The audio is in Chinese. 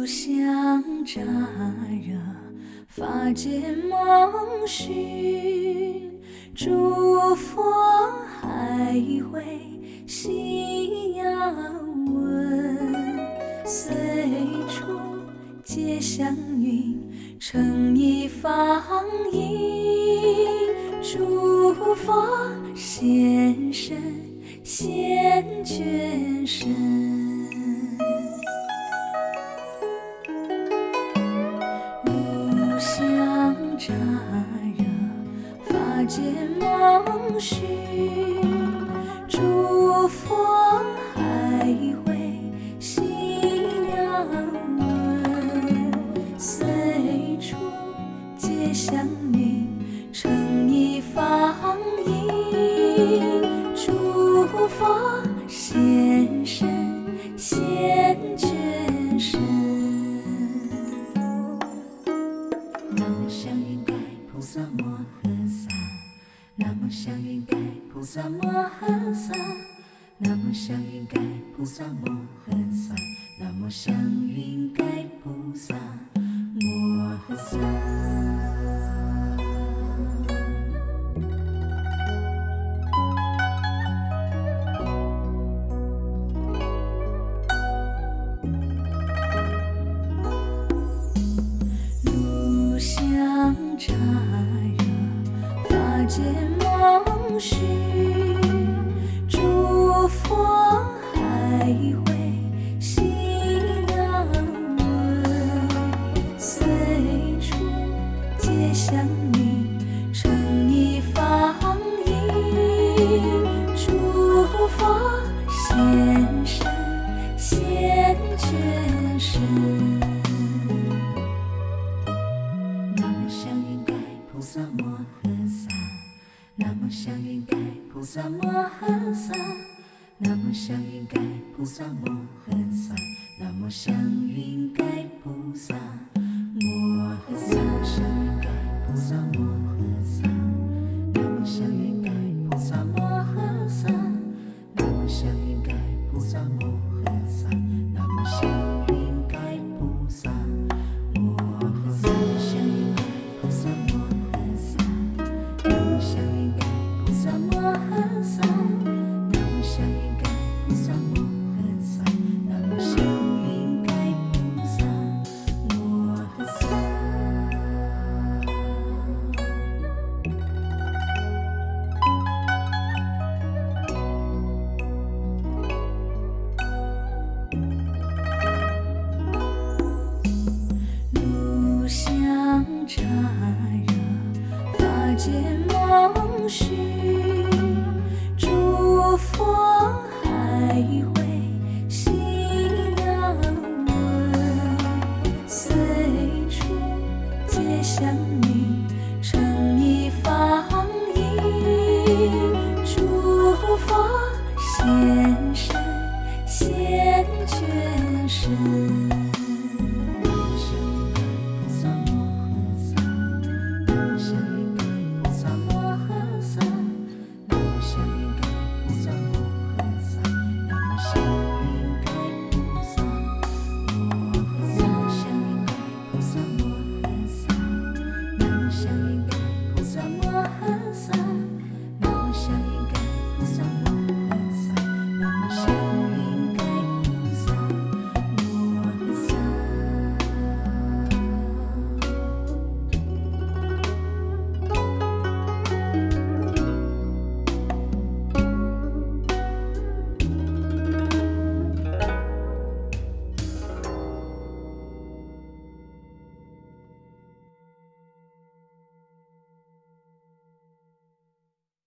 香乍热，法界梦寻，诸佛还会夕阳问，随处皆祥云，成一方影，诸佛现身现觉身。乍热，法界梦寻，诸佛还会夕阳问，随处皆祥云，成一方影，诸佛现身现觉身。 菩萨摩诃萨，南无香云盖菩萨摩诃萨，南无香云盖菩萨摩诃萨，南无香云盖菩萨摩诃萨。 乍热，法界梦寻，诸佛还会夕阳问，随处皆祥云，成一方影，诸佛现身现觉身。 菩萨摩诃萨，南无香云盖菩萨摩诃萨，南无香云盖菩萨摩诃萨，南无香云盖菩萨摩诃萨，香云盖菩萨摩诃萨，南无香云盖菩萨摩诃萨，南无香云盖菩萨摩诃萨，南无香云盖菩萨摩诃萨，香云盖菩萨摩诃萨。香云盖菩萨摩诃萨，南无香云盖菩萨摩诃萨，南无香云盖菩萨摩诃萨。 炉香乍热，法界梦寻，诸佛还会夕阳问，随